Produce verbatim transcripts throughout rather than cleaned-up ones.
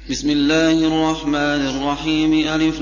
بسم الله الرحمن الرحيم ألف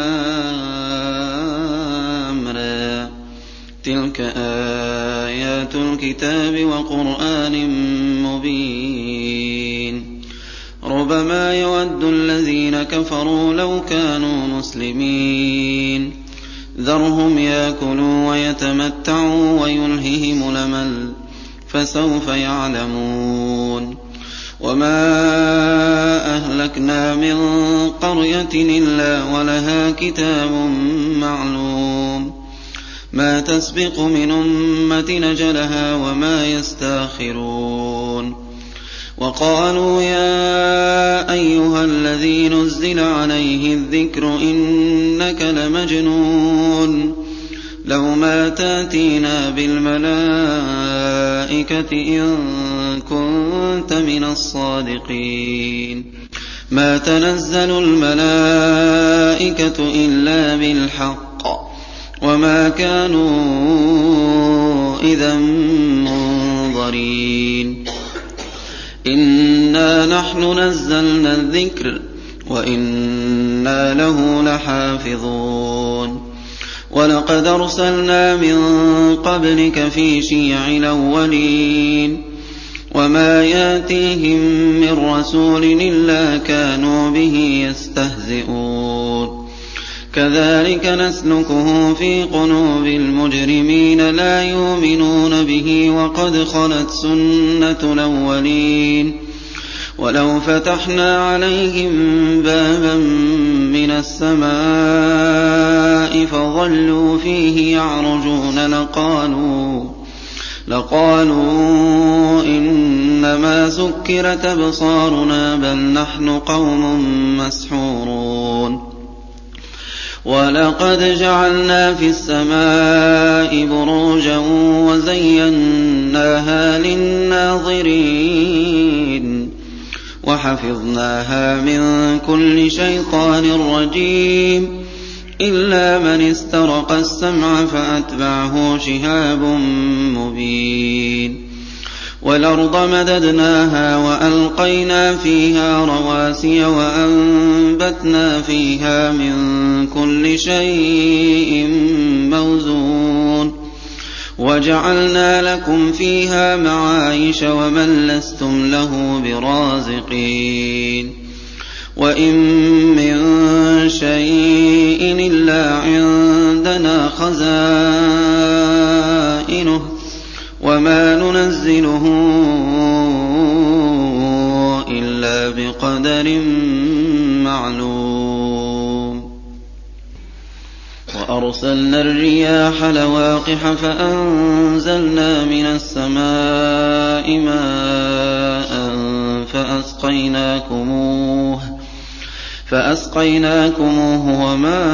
لام را تلك آيات الكتاب وقرآن مبين ربما يود الذين كفروا لو كانوا مسلمين ذرهم يأكلوا ويتمتعوا ويلههم الأمل فسوف يعلمون وما أهلكنا من قرية إلا ولها كتاب معلوم ما تسبق من أمة أجلها وما يستاخرون وقالوا يا أيها الذي نزل عليه الذكر إنك لمجنون لو ما تأتينا بالملائكة إن كنت من الصادقين ما تنزل الملائكة إلا بالحق وما كانوا إذا منظرين إنا نحن نزلنا الذكر وإنا له لحافظون ولقد أرسلنا من قبلك في شيع الأولين وما ياتيهم من رسول إلا كانوا به يستهزئون كذلك نسلكه في قلوب المجرمين لا يؤمنون به وقد خلت سنة الأولين ولو فتحنا عليهم بابا من السماء فظلوا فيه يعرجون لقالوا, لقالوا إنما سكرت أبصارنا بل نحن قوم مسحورون ولقد جعلنا في السماء بروجا وزيناها للناظرين وحفظناها من كل شيطان رجيم إلا من استرق السمع فأتبعه شهاب مبين والأرض مددناها وألقينا فيها رواسي وأنبتنا فيها من كل شيء موزون وجعلنا لكم فيها معايش ومن لستم له برازقين وإن من شيء إلا عندنا خزائنه وما ننزله إلا بقدر معلوم وأرسلنا الرياح لواقح فأنزلنا من السماء ماء فأسقيناكموه فأسقيناكموه وما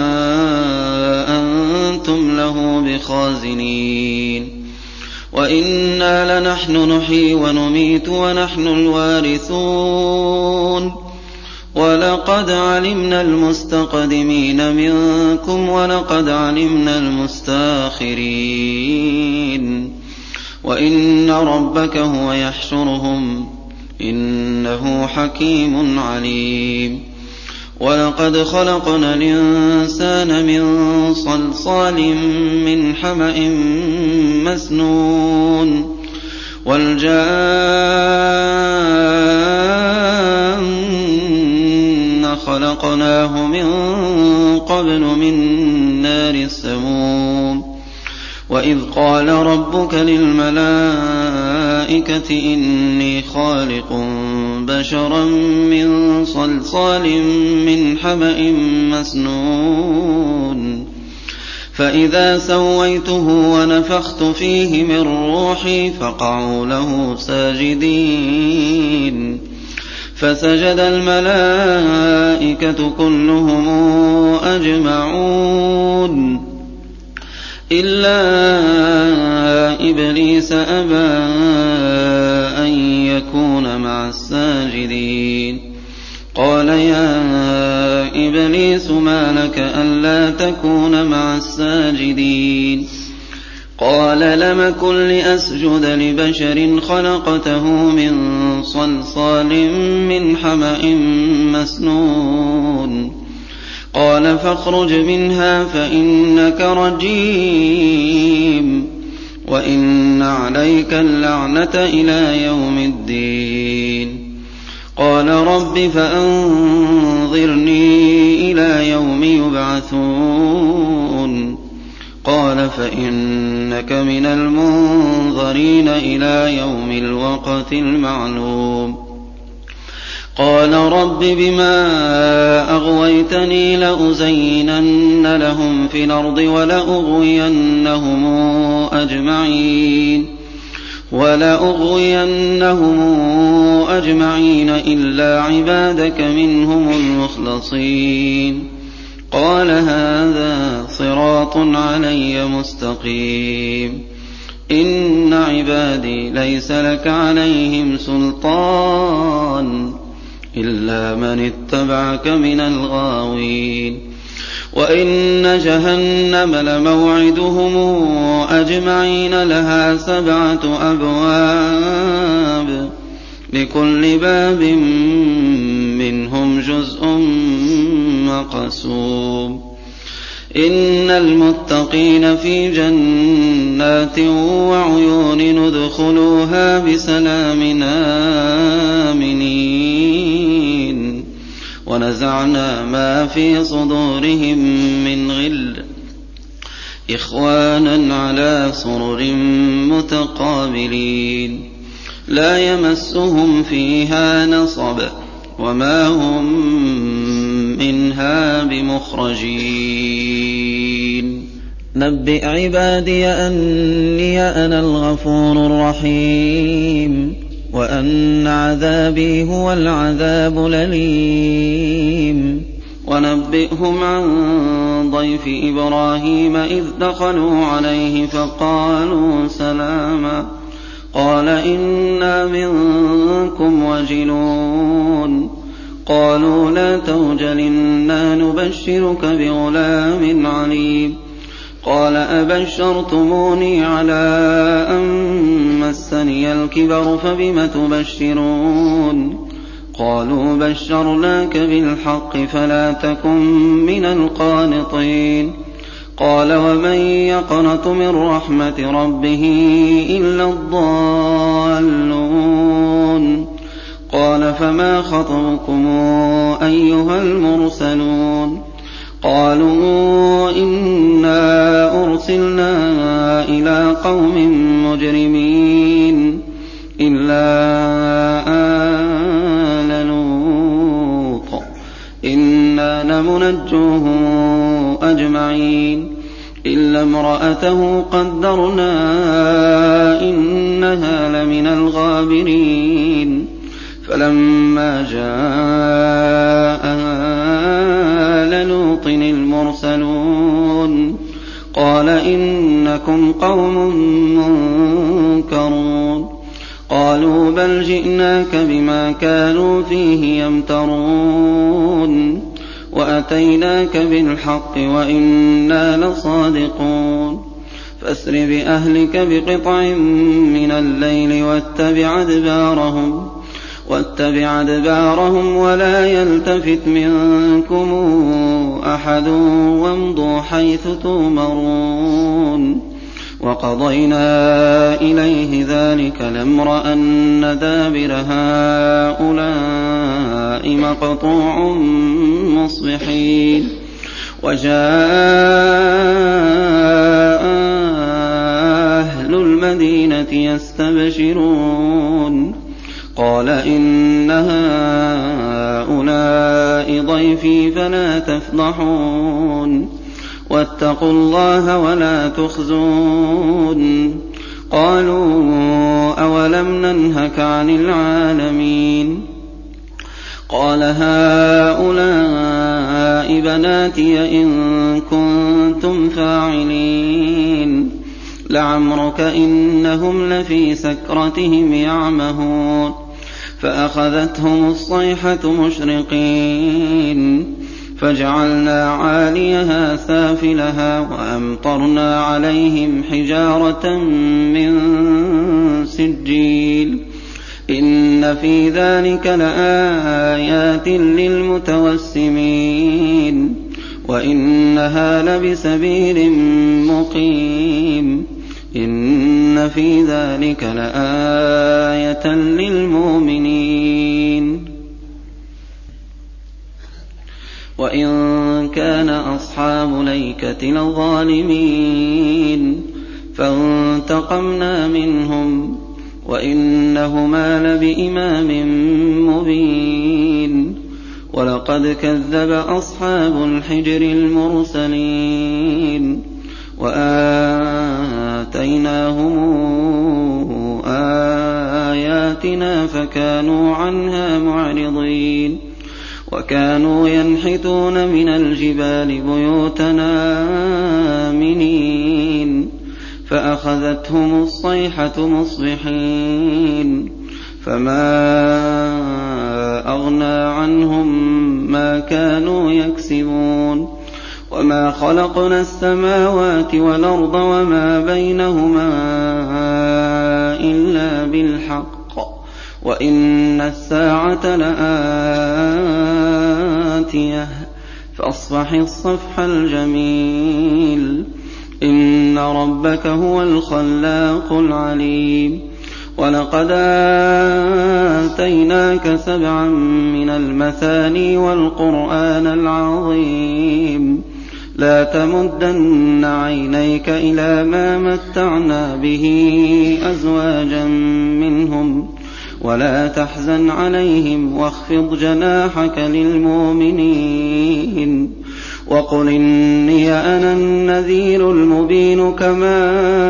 أنتم له بخازنين وإنا لنحن نحيي ونميت ونحن الوارثون ولقد علمنا المستقدمين منكم ولقد علمنا المستاخرين وإن ربك هو يحشرهم إنه حكيم عليم ولقد خلقنا الإنسان من صلصال من حمأ مسنون والجان خلقناه من قبل من نار السموم وإذ قال ربك للملائكة إني خالق بشرا من صلصال من حمأ مسنون فإذا سويته ونفخت فيه من روحي فقعوا له ساجدين فسجد الملائكة كلهم أجمعون إلا إبليس أبى أن يكون مع الساجدين قال يا إبليس ما لك ألا تكون مع الساجدين قال لم كن لأسجد لبشر خلقته من صلصال من حمأ مسنون قال فاخرج منها فإنك رجيم وإن عليك اللعنة إلى يوم الدين قال رب فأنظرني إلى يوم يبعثون قال فإنك من المنظرين إلى يوم الوقت المعلوم قال رب بما أغويتني لأزينن لهم في الأرض ولأغوينهم أجمعين ولأغوينهم أجمعين إلا عبادك منهم المخلصين قال هذا صراط علي مستقيم إن عبادي ليس لك عليهم سلطان إلا من اتبعك من الغاوين وإن جهنم لموعدهم أجمعين لها سبعة أبواب لكل باب منهم جزء مقسوم إن المتقين في جنات وعيون ندخلوها بسلام آمنين ونزعنا ما في صدورهم من غل إخوانا على سرر متقابلين لا يمسهم فيها نصب وما هم منها بمخرجين نبئ عبادي أني أنا الغفور الرحيم وأن عذابي هو العذاب الأليم ونبئهم عن ضيف إبراهيم إذ دخلوا عليه فقالوا سلاما قال إنا منكم وجلون قالوا لا توجل إنا نبشرك بغلام عليم قال أبشرتموني على أن مسني الكبر فبم تبشرون قالوا بشرناك بالحق فلا تكن من القانطين قال ومن يقنط من رحمة ربه إلا الضالون قال فما خطبكم أيها المرسلون قالوا إنا أرسلنا إلى قوم مجرمين إلا آل لوط إنا لمنجوهم أجمعين إلا امرأته قدرنا إنها لمن الغابرين فلما جاء آل لوط المرسلون قال إنكم قوم منكرون قالوا بل جئناك بما كانوا فيه يمترون وأتيناك بالحق وإنا لصادقون فاسر بأهلك بقطع من الليل واتبع أدبارهم واتبع أدبارهم ولا يلتفت منكم أحد وامضوا حيث تؤمرون وقضينا إليه ذلك الأمر أن دابر هؤلاء مقطوع مصبحين وجاء أهل المدينة يستبشرون قال إن هؤلاء ضيفي فلا تفضحون واتقوا الله ولا تخزون قالوا أولم ننهك عن العالمين قال هؤلاء بناتي إن كنتم فاعلين لعمرك إنهم لفي سكرتهم يعمهون فأخذتهم الصيحة مشرقين فجعلنا عاليها سافلها وأمطرنا عليهم حجارة من سجيل إن في ذلك لآيات للمتوسمين وإنها لبسبيل مقيم إن في ذلك لآية للمؤمنين وإن كان أصحاب ليكة لظالمين فانتقمنا منهم وإنهما لبإمام مبين ولقد كذب أصحاب الحجر المرسلين وآتيناهم آياتنا فكانوا عنها معرضين وكانوا ينحتون من الجبال بيوتنا آمنين فأخذتهم الصيحة مصبحين فما أغنى عنهم ما كانوا يكسبون وما خلقنا السماوات والأرض وما بينهما إلا بالحق وإن الساعة لآتية فاصفح الصفح الجميل إن ربك هو الخلاق العليم ولقد آتيناك سبعا من المثاني والقرآن العظيم لا تمدن عينيك إلى ما متعنا به أزواجا منهم ولا تحزن عليهم واخفض جناحك للمؤمنين وقل إني أنا النذير المبين كما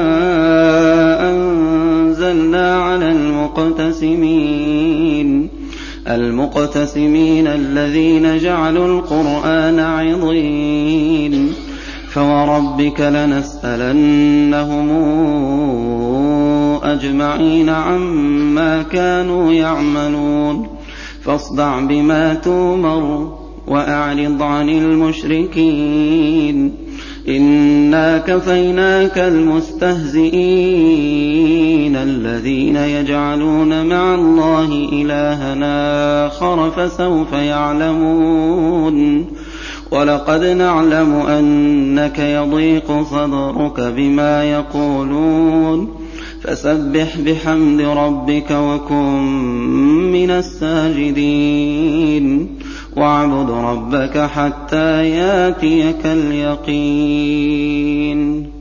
أنزلنا على المقتسمين المقتسمين الذين جعلوا القرآن عضين فوربك لنسألنهم أجمعين عما كانوا يعملون فاصدع بما تؤمر وأعرض عن المشركين إنا كفيناك المستهزئين الذين يجعلون مع الله إلها آخر فسوف يعلمون ولقد نعلم أنك يضيق صدرك بما يقولون فسبح بحمد ربك وكن من الساجدين واعبد ربك حتى ياتيك اليقين